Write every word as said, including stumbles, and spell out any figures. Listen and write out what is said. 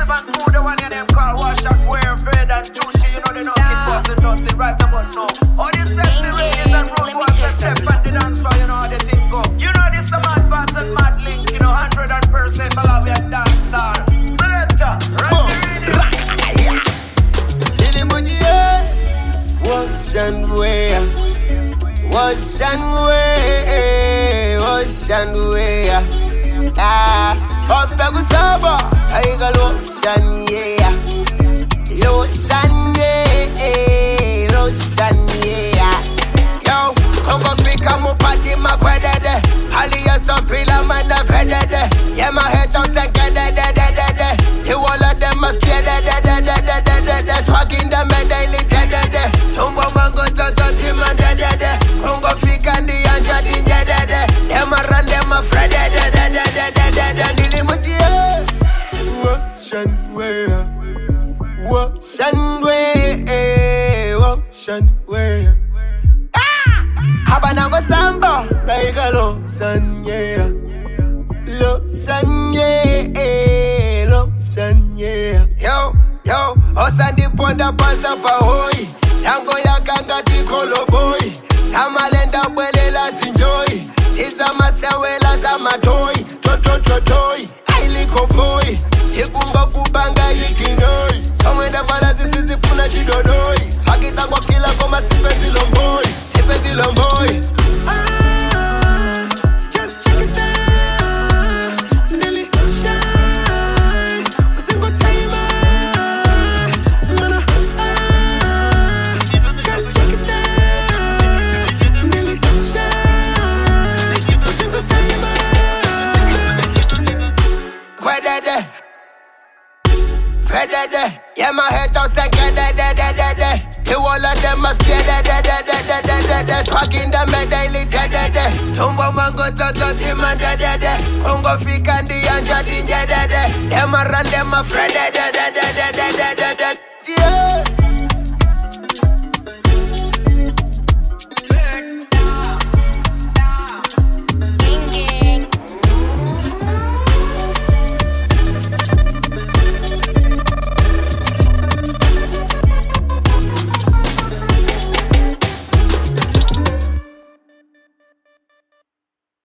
fan crew, the one your name called Wash Up, Wear, Fred and Chuchi. You know they know keep bossing, don't say right about now. All these safety radios and road boys that step on the dance floor, you know how they think go. You know this some mad vibes and mad link, you know, hundred and percent Malawian dancer. Selector, right here. Billy Money, wash and wear, wash and wear, wash and wear. Ah, after go sober, I got lotion, yeah, lotion, yeah, lotion, yeah. Yo, come go fika mo party ma kwedede, alias so feel a man a fedede. Yeah, my head on second, de de de de de. You all of them must get de de de de de de de de. Swagging the medley de de de. Tumbo mango to to him and de de de. Come go fika and the anja de de de. Them a run, them a fred de de de de de de de de. Nili muti eh. Wash and wear, wash and wear, wash and wear. Habana go samba, baiga lo sanye, lo sanye, lo sanye. Yo, yo, osandi ponda pasa pa hoi, tango ya kanga di kolo boy, samalenda bwele la sinjoy, siza masewela za matoi, toto totoi, ailiko boy, hikumba kubanga yikinoi, somwenda bala zisizi funa shidodoi, swagita kwa kila koma sipesi lomboy. Little boy, ah, just check it out, Nelly shine, what's in good time, mana, ah, just check it out, Nelly shine, what's in good time, Quedede, Fedede, yeah my head on second, de de de de de. You all of them must get de de de de de de de de. Swagging the medley de de de. Tumbo mango to to him and de de de. Congo fika and the anja de de de. Them a run, them a fred de de de de de de de de. Yeah.